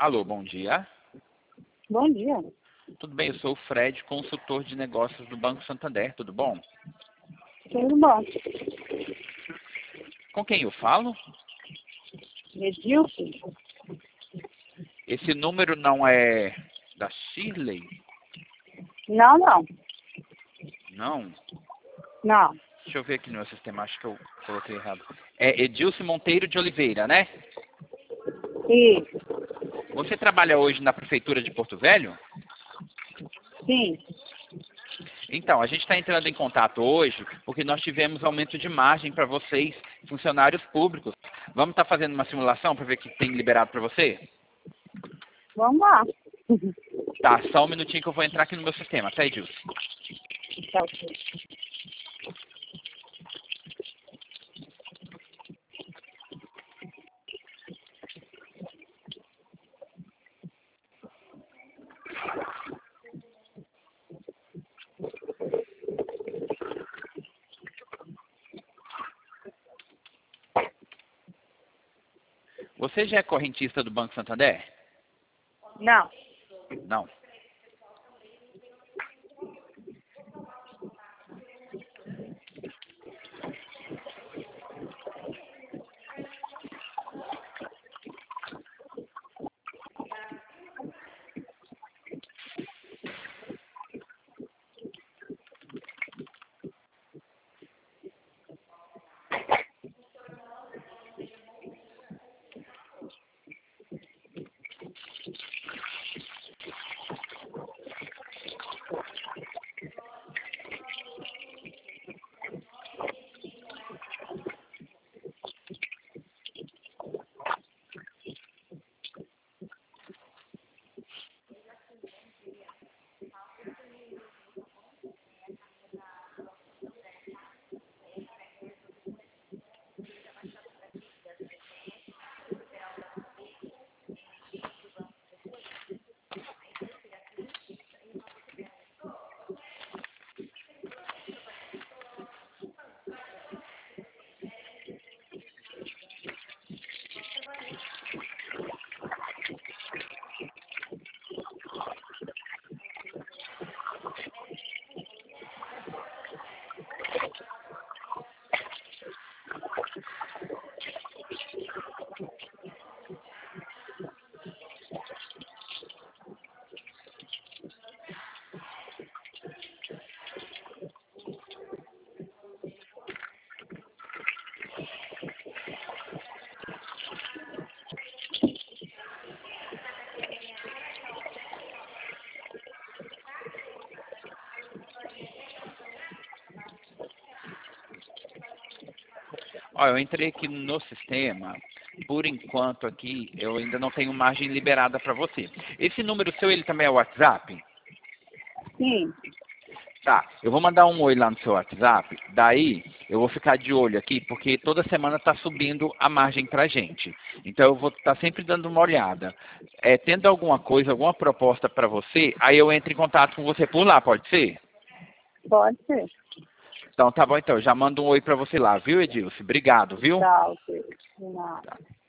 Alô, bom dia. Bom dia. Tudo bem? Eu sou o Fred, consultor de negócios do Banco Santander. Tudo bom? Tudo bom. Com quem eu falo? Edilson? Esse número não é da Shirley? Não, não. Não? Não. Deixa eu ver aqui no meu sistema, acho que eu coloquei errado. É Edilson Monteiro de Oliveira, né? Isso. Você trabalha hoje na Prefeitura de Porto Velho? Sim. Então, a gente está entrando em contato hoje porque nós tivemos aumento de margem para vocês, funcionários públicos. Vamos estar fazendo uma simulação para ver o que tem liberado para você? Vamos lá. Tá, só um minutinho que eu vou entrar aqui no meu sistema, tá, Edilson? Tá, ok. Você já é correntista do Banco Santander? Não. Não. Ó, eu entrei aqui no sistema. Por enquanto aqui, eu ainda não tenho margem liberada para você. Esse número seu, ele também é o WhatsApp? Sim. Tá, eu vou mandar um oi lá no seu WhatsApp. Daí, eu vou ficar de olho aqui, porque toda semana está subindo a margem pra gente. Então, eu vou estar sempre dando uma olhada. Tendo alguma coisa, alguma proposta para você, aí eu entro em contato com você por lá, pode ser? Pode ser. Então, tá bom, então. Eu já mando um oi para você lá, viu, Edilson? Obrigado, viu? Tá, ok. De nada. Tá.